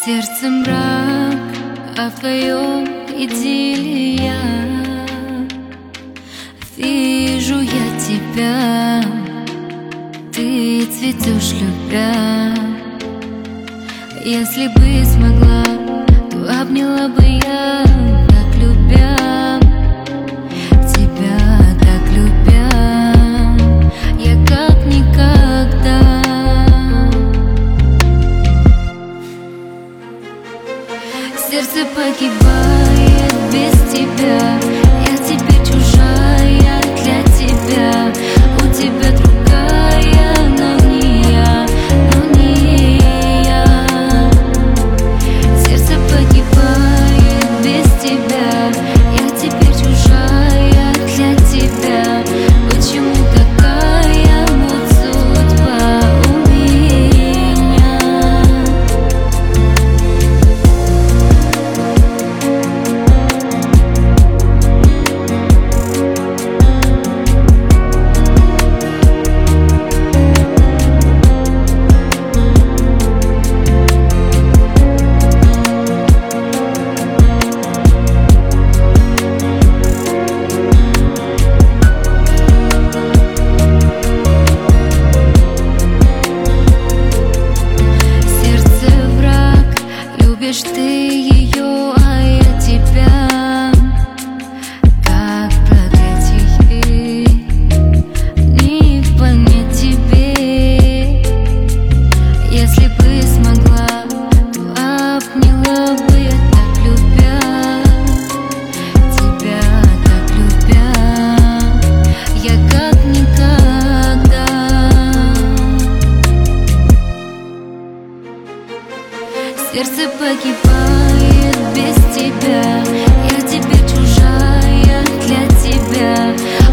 сердце мрак, а в твоем идиллия. Вижу я тебя, ты цветешь, любя. Если бы смогла, то обняла бы я, так любя тебя, так любя. Я как никогда. Сердце погибает без тебя. Я теперь чужая для тебя. У тебя другая, но не я, но не я. Сердце погибает без тебя. Я теперь чужая для тебя. Почему такая вот судьба у меня? Любишь ты ее, а я тебя. Как проклятие, не понять тебе. Если бы смогла, то обняла бы я, так любя тебя, так любя. Я как никогда. Сердце погибает без тебя. Я теперь чужая для тебя.